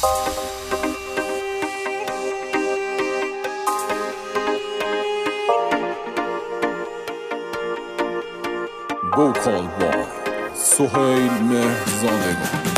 Vocal by سهیل مهرزادگان.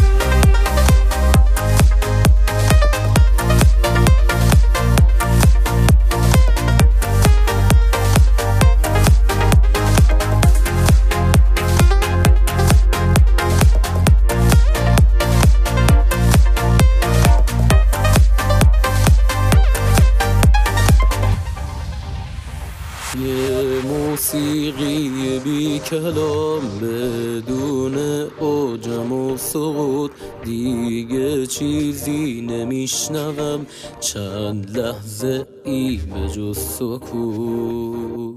یه موسیقی بی کلام بدون اوجم و سقوط، دیگه چیزی نمیشنوم چند لحظه ای به جز سکوت.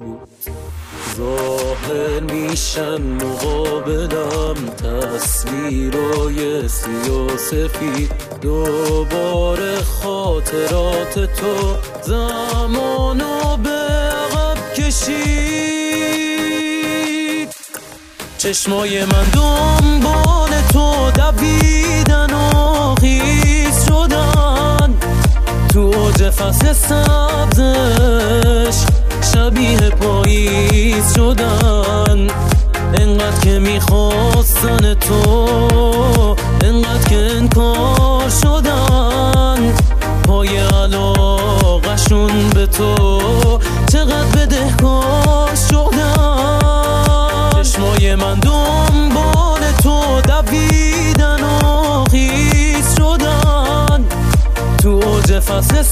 ظاهر میشن مقابلم تصویرای سیاسفید، دوباره خاطرات تو زمانو به عقب کشید. چشمای من دنبال تو دویدن و خیس شدن، تو اوج فصل سبزش شبیه پاییز شدن. انقدر که میخواستن تو، انقدر که انکار شدن، پای علاقشون به تو چقدر بدهکار شدن. چشمای من دنبال تو دویدن و خیس شدن، تو اوج فصل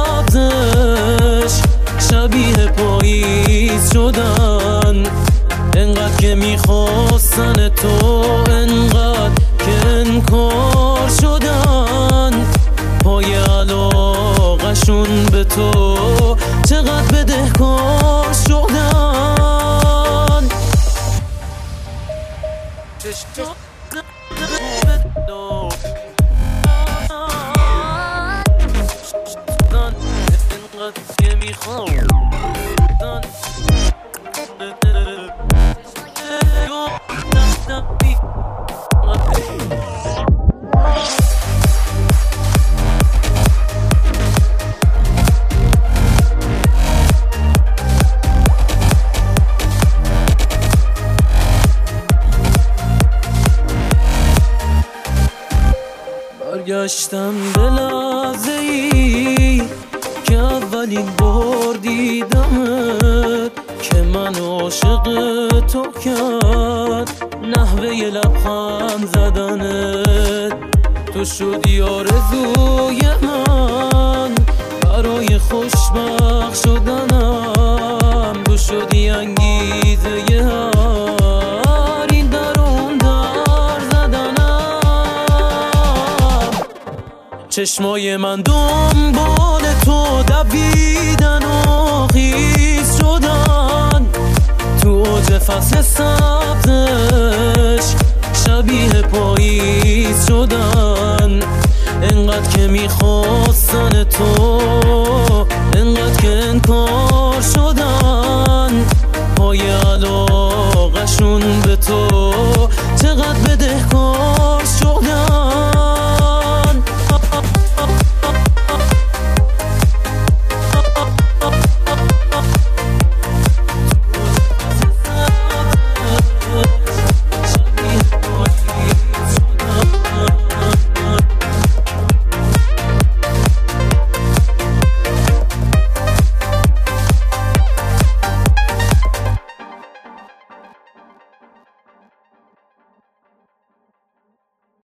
سبزش شبیه پاییز شدن. انقدر که میخواستن تو، انقدر که انکار شدن، پای علاقشون به تو چقدر بدهکار شدن. برگشتم به لحظه ای که اولین بار دیدمت، که من عاشق تو کرد نحوه لبخند زدنت. تو شدی آرزوی من برای خوشبخت شدنم، تو شدی انگیزه هر این در اون در زدنم. چشمای من دنبال تو دویدن و خیس شدن، تو اوج فصل سبزش شبیه پاییز شدن. انقدر که میخواستن تو، انقدر که انکار شدن، پای علاقشون به